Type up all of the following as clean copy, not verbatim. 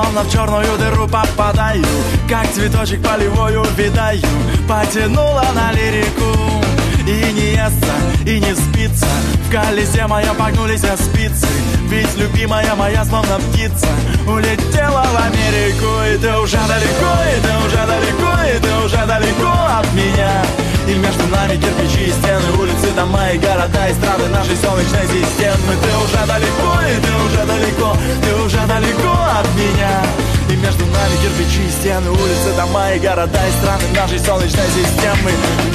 словно в черную дыру попадаю, как цветочек полевой увядаю. Потянула на лирику, и не естся, и не спится. В колесе моем погнулись спицы, ведь любимая моя словно птица улетела в Америку. И ты уже далеко, и ты уже далеко, и ты уже далеко от меня. И между нами кирпичи и стены, улицы, дома и города, и страны нашей солнечной системы. Ты уже далеко, и ты уже далеко, ты уже далеко от меня. И между нами кирпичи и стены, улицы, дома и города, и страны нашей солнечной системы.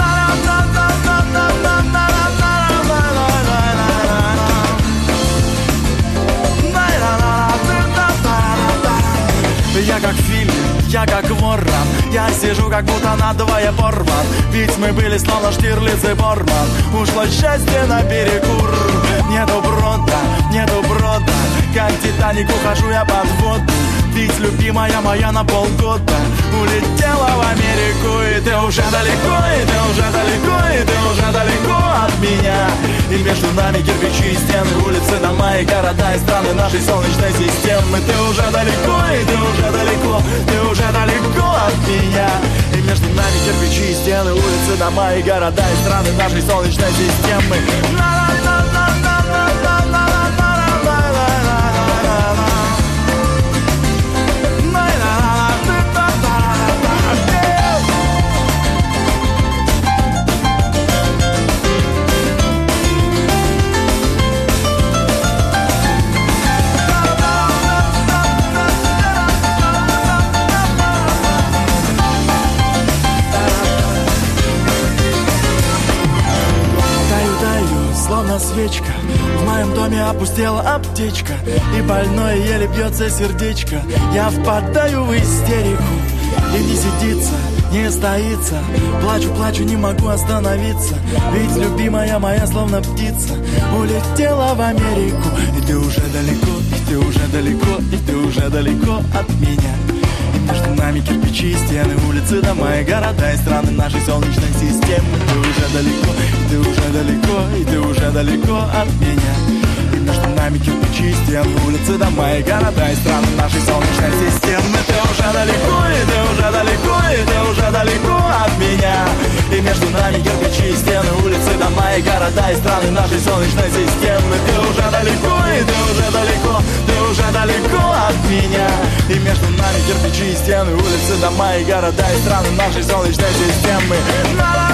Я как фильм, я как ворон, я сижу как будто надвое порван. Ведь мы были словно Штирлиц и Борман. Ушло счастье наперекур. Нету брода, как Титаник ухожу я под воду. Ведь любимая моя на полгода улетела в Америку. И ты уже далеко, и ты уже далеко, и ты уже далеко от меня. И между нами кирпичи и стены, улицы, дома и города, и страны нашей солнечной системы. Ты уже далеко, и ты уже далеко, ты уже далеко от меня. И между нами кирпичи и стены, улицы, дома и города, и страны нашей солнечной системы. Словно свечка, в моем доме опустела аптечка, и больное еле бьется сердечко. Я впадаю в истерику, и не сидится, не стоится. Плачу, плачу, не могу остановиться. Ведь любимая моя, словно птица, улетела в Америку. И ты уже далеко, и ты уже далеко, и ты уже далеко от меня. И между нами кирпичи и стены, улицы, дома и города, и страны нашей солнечной системы. Ты уже далеко, и ты уже далеко, и ты уже далеко от меня. И между нами кирпичи и стены, улицы, дома и города, и страны нашей солнечной системы. Ты уже далеко, и ты уже далеко, и ты уже далеко от меня. И между нами кирпичи и стены, улицы, дома и города, и страны нашей солнечной системы. Ты уже далеко, и ты уже далеко, ты уже далеко от меня. И между нами кирпичи и стены, улицы, дома и города, и страны нашей солнечной системы.